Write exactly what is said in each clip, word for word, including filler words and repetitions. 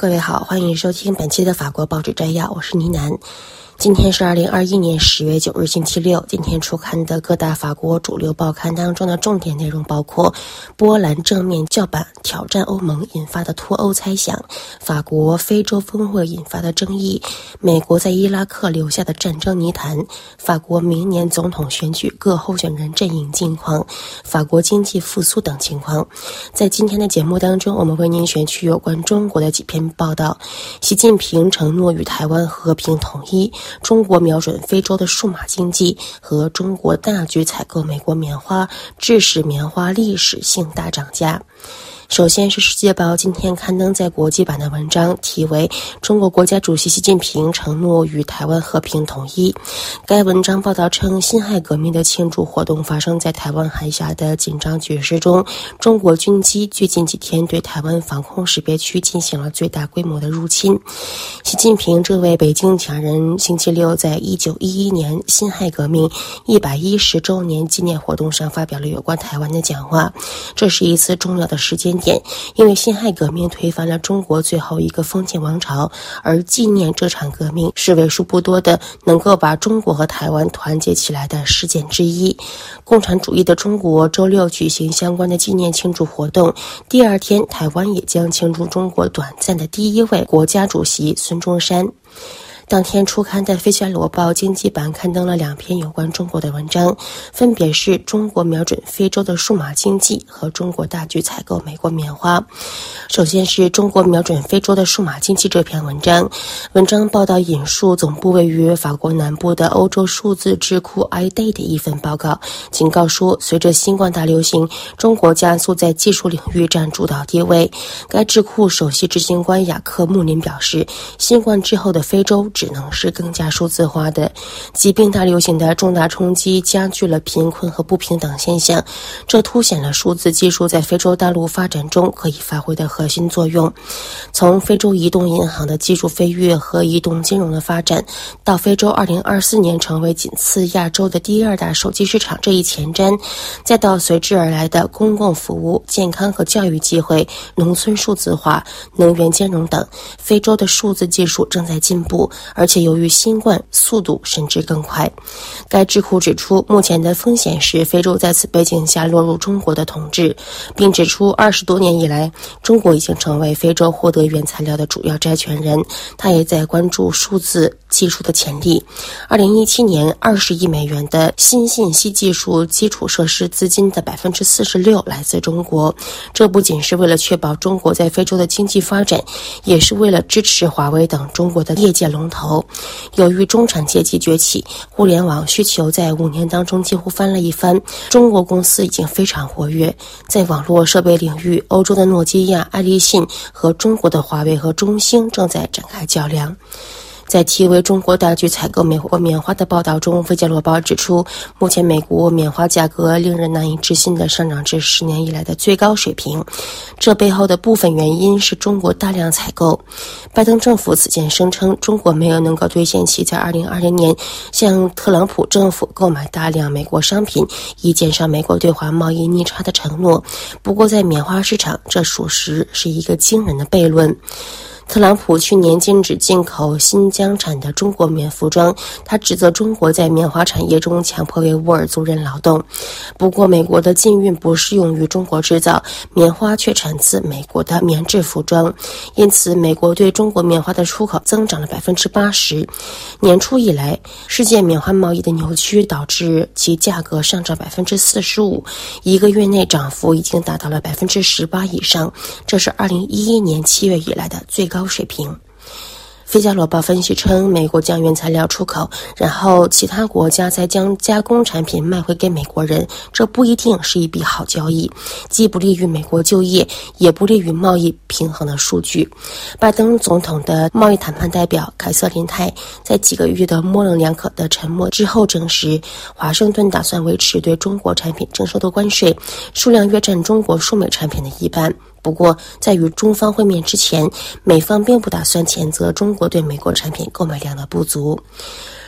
各位好，欢迎收听本期的法国报纸摘要，我是倪楠。今天是二零二一年十月九日星期六，今天出刊的各大法国主流报刊当中的重点内容包括波兰正面叫板挑战欧盟引发的脱欧猜想，法国非洲峰会引发的争议，美国在伊拉克留下的战争泥潭，法国明年总统选举各候选人阵营近况，法国经济复苏等情况。在今天的节目当中，我们为您选取有关中国的几篇报道。习近平承诺与台湾和平统一，中国瞄准非洲的数码经济，和中国大举采购美国棉花，致使棉花历史性大涨价。首先是世界报今天刊登在国际版的文章，题为中国国家主席习近平承诺与台湾和平统一。该文章报道称，辛亥革命的庆祝活动发生在台湾海峡的紧张局势中，中国军机最近几天对台湾防空识别区进行了最大规模的入侵。习近平这位北京强人星期六在一九一一年辛亥革命一百一十周年纪念活动上发表了有关台湾的讲话，这是一次重要的时间点，因为辛亥革命推翻了中国最后一个封建王朝，而纪念这场革命是为数不多的能够把中国和台湾团结起来的事件之一。共产主义的中国周六举行相关的纪念庆祝活动，第二天台湾也将庆祝中国短暂的第一位国家主席孙中山。当天出刊的《费加罗报》经济版刊登了两篇有关中国的文章，分别是中国瞄准非洲的数码经济和中国大举采购美国棉花。首先是中国瞄准非洲的数码经济这篇文章，文章报道引述总部位于法国南部的欧洲数字智库 I D A Y 的一份报告，警告说，随着新冠大流行，中国加速在技术领域占主导地位。该智库首席执行官雅克·穆林表示，新冠之后的非洲只能是更加数字化的。疾病大流行的重大冲击加剧了贫困和不平等现象，这凸显了数字技术在非洲大陆发展中可以发挥的核心作用。从非洲移动银行的技术飞跃和移动金融的发展，到非洲二零二四年成为仅次亚洲的第二大手机市场这一前瞻，再到随之而来的公共服务、健康和教育机会、农村数字化、能源兼容等，非洲的数字技术正在进步，而且由于新冠，速度甚至更快。该智库指出，目前的风险是非洲在此背景下落入中国的统治，并指出二十多年以来，中国已经成为非洲获得原材料的主要债权人。他也在关注数字技术的潜力。二零一七年二十亿美元的新信息技术基础设施资金的百分之四十六来自中国，这不仅是为了确保中国在非洲的经济发展，也是为了支持华为等中国的业界龙头。由于中产阶级崛起，互联网需求在五年当中几乎翻了一番，中国公司已经非常活跃。在网络设备领域，欧洲的诺基亚、爱立信和中国的华为和中兴正在展开较量。在题为中国大举采购美国棉花的报道中，费加罗报指出，目前美国棉花价格令人难以置信地上涨至十年以来的最高水平，这背后的部分原因是中国大量采购。拜登政府此前声称，中国没有能够兑现其在二零二零年向特朗普政府购买大量美国商品，以减少美国对华贸易逆差的承诺。不过在棉花市场，这属实是一个惊人的悖论。特朗普去年禁止进口新疆产的中国棉服装，他指责中国在棉花产业中强迫维吾尔族人劳动。不过美国的禁运不适用于中国制造，棉花却产自美国的棉质服装，因此美国对中国棉花的出口增长了 百分之八十。 年初以来，世界棉花贸易的扭曲导致其价格上涨 百分之四十五， 一个月内涨幅已经达到了 百分之十八 以上，这是二零一一年七月以来的最高水平。费加罗报分析称，美国将原材料出口，然后其他国家再将加工产品卖回给美国人，这不一定是一笔好交易，既不利于美国就业，也不利于贸易平衡的数据。拜登总统的贸易谈判代表凯瑟琳泰在几个月的模棱两可的沉默之后证实，华盛顿打算维持对中国产品征收的关税数量约占中国输美产品的一半。不过，在与中方会面之前，美方并不打算谴责中国对美国产品购买量的不足。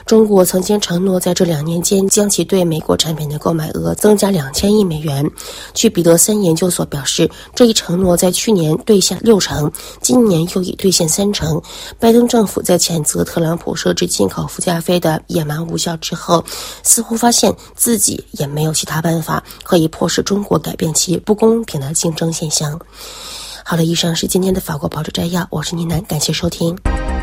中国曾经承诺在这两年间将其对美国产品的购买额增加两千亿美元。据彼得森研究所表示，这一承诺在去年兑现六成，今年又已兑现三成。拜登政府在谴责特朗普设置进口附加费的野蛮无效之后，似乎发现自己也没有其他办法可以迫使中国改变其不公平的竞争现象。好了，以上是今天的法国报纸摘要，我是倪楠，感谢收听。